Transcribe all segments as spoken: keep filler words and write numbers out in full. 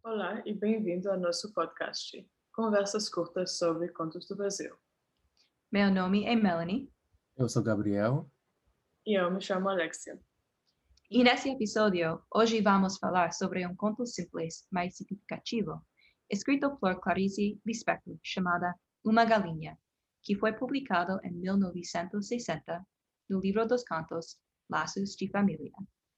Olá e bem-vindo ao nosso podcast, Conversas Curtas sobre Contos do Brasil. Meu nome é Melanie. Eu sou Gabriel. E eu me chamo Alexia. E nesse episódio, hoje vamos falar sobre um conto simples, mas significativo, escrito por Clarice Lispector, chamada Uma Galinha, que foi publicado em mil novecentos e sessenta no livro dos contos Laços de Família.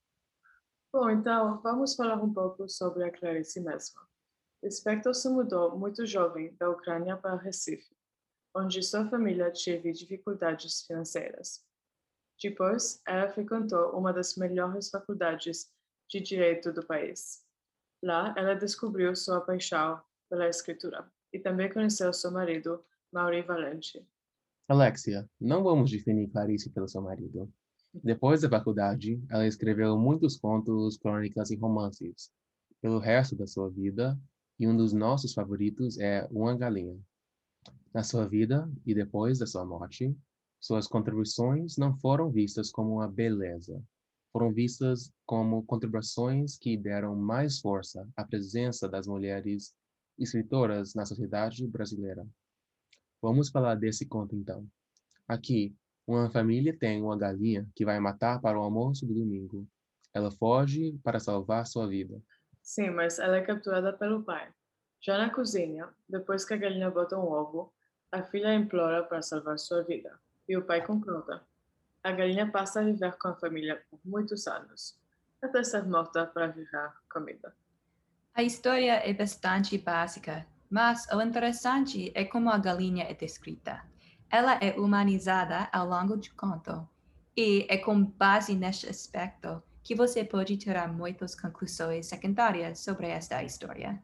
Bom, então vamos falar um pouco sobre a Clarice mesma. Lispector se mudou muito jovem da Ucrânia para Recife, onde sua família teve dificuldades financeiras. Depois, ela frequentou uma das melhores faculdades de direito do país. Lá, ela descobriu sua paixão pela escritura e também conheceu seu marido, Mauri Valente. Alexia, não vamos definir Clarice pelo seu marido. Depois da faculdade, ela escreveu muitos contos, crônicas e romances. Pelo resto da sua vida, e um dos nossos favoritos é Uma Galinha. Na sua vida e depois da sua morte, suas contribuições não foram vistas como uma beleza. Foram vistas como contribuições que deram mais força à presença das mulheres escritoras na sociedade brasileira. Vamos falar desse conto então. Aqui, uma família tem uma galinha que vai matar para o almoço do domingo. Ela foge para salvar sua vida. Sim, mas ela é capturada pelo pai. Já na cozinha, depois que a galinha bota um ovo, a filha implora para salvar sua vida, e o pai concorda. A galinha passa a viver com a família por muitos anos, até ser morta para virar comida. A história é bastante básica, mas o interessante é como a galinha é descrita. Ela é humanizada ao longo do conto, e é com base neste aspecto que você pode tirar muitas conclusões secundárias sobre esta história.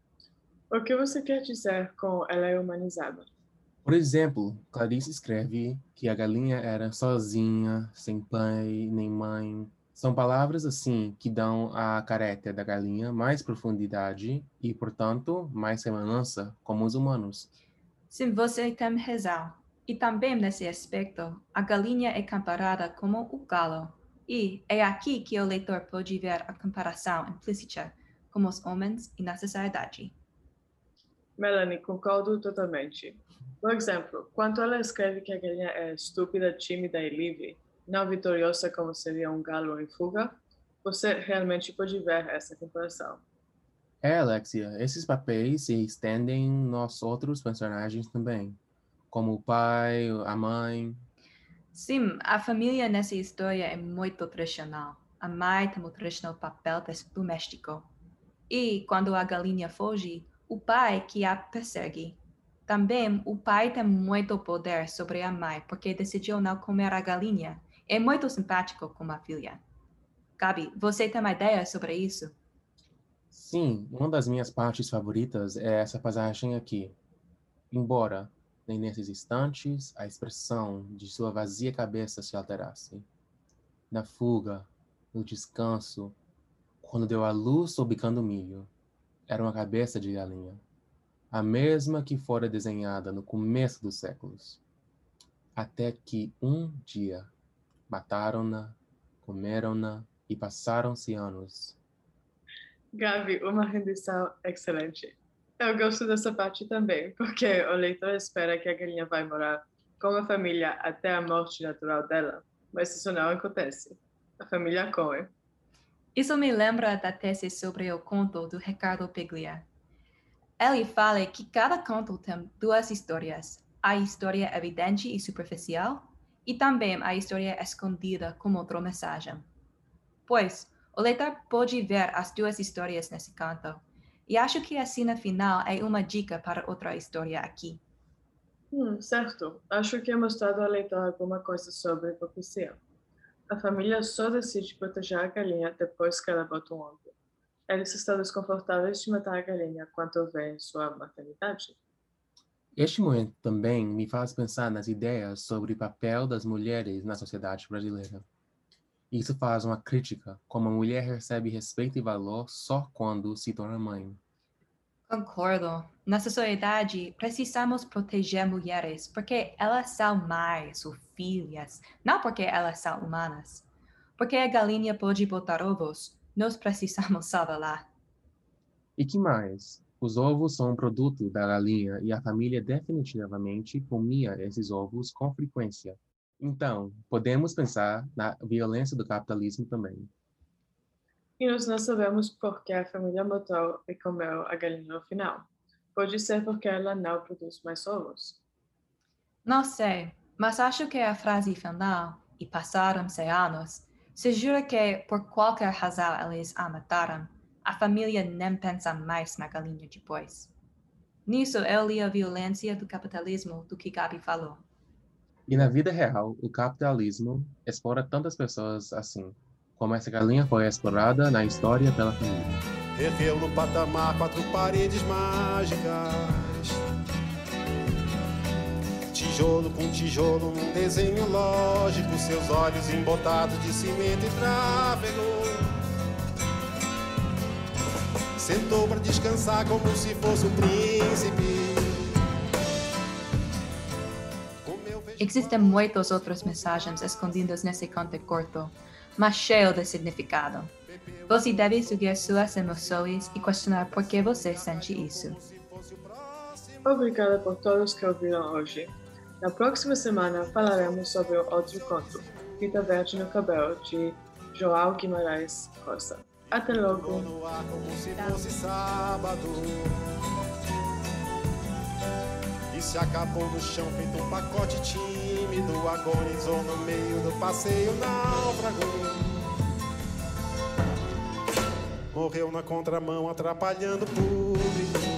O que você quer dizer com ela é humanizada? Por exemplo, Clarice escreve que a galinha era sozinha, sem pai nem mãe. São palavras assim que dão à caráter da galinha mais profundidade e, portanto, mais semelhança como os humanos. Sim, você tem razão. E também nesse aspecto, a galinha é comparada como o galo. E é aqui que o leitor pode ver a comparação implícita com os homens e na sociedade. Melanie, concordo totalmente. Por exemplo, quando ela escreve que a galinha é estúpida, tímida e livre, não vitoriosa como seria um galo em fuga, você realmente pode ver essa comparação. É, Alexia, esses papéis se estendem nos outros personagens também, como o pai, a mãe. Sim, a família nessa história é muito tradicional. A mãe tem o tradicional papel doméstico. E quando a galinha foge, o pai que a persegue. Também o pai tem muito poder sobre a mãe porque decidiu não comer a galinha. É muito simpático com a filha. Gabi, você tem uma ideia sobre isso? Sim, uma das minhas partes favoritas é essa passagem aqui. Embora, nem nesses instantes, a expressão de sua vazia cabeça se alterasse. Na fuga, no descanso, quando deu à luz sob cando milho, era uma cabeça de galinha, a mesma que fora desenhada no começo dos séculos. Até que um dia mataram-na, comeram-na e passaram-se anos. Gabi, uma rendição excelente. Eu gosto dessa parte também, porque o leitor espera que a galinha vai morar com a família até a morte natural dela, mas isso não acontece. A família come. Isso me lembra da tese sobre o conto do Ricardo Piglia. Ele fala que cada conto tem duas histórias, a história evidente e superficial e também a história escondida com outra mensagem. Pois, o leitor pode ver as duas histórias nesse canto, e acho que a cena final é uma dica para outra história aqui. Hum, certo. Acho que é mostrado ao leitor alguma coisa sobre hipocrisia. A família só decide proteger a galinha depois que ela bota um ovo. Eles estão desconfortáveis de matar a galinha quando vêem sua maternidade. Este momento também me faz pensar nas ideias sobre o papel das mulheres na sociedade brasileira. Isso faz uma crítica como a mulher recebe respeito e valor só quando se torna mãe. Concordo. Na sociedade, precisamos proteger mulheres porque elas são mães ou filhas, não porque elas são humanas. Porque a galinha pode botar ovos, nós precisamos salvá-la. E que mais? Os ovos são um produto da galinha e a família definitivamente comia esses ovos com frequência. Então, podemos pensar na violência do capitalismo também. E nós não sabemos por que a família matou e comeu a galinha no final. Pode ser porque ela não produz mais ovos. Não sei, mas acho que a frase final, e passaram-se anos, sugere que, por qualquer razão eles a mataram, a família nem pensa mais na galinha depois. Nisso eu li a violência do capitalismo do que Gabi falou. E na vida real, o capitalismo explora tantas pessoas assim, como essa galinha foi explorada na história pela família. Ergueu no patamar quatro paredes mágicas, tijolo com tijolo num desenho lógico, seus olhos embotados de cimento e tráfego. Sentou para descansar como se fosse um príncipe. Existem muitas outras mensagens escondidas nesse conto curto, mas cheio de significado. Você deve seguir suas emoções e questionar por que você sente isso. Obrigada por todos que ouviram hoje. Na próxima semana falaremos sobre o outro conto, Fita Verde no Cabelo, de João Guimarães Rosa. Até logo! No ar como se fosse sábado, e se acabou no chão feito um pacote tímido, agonizou no meio do passeio náufrago. Morreu na contramão atrapalhando o público.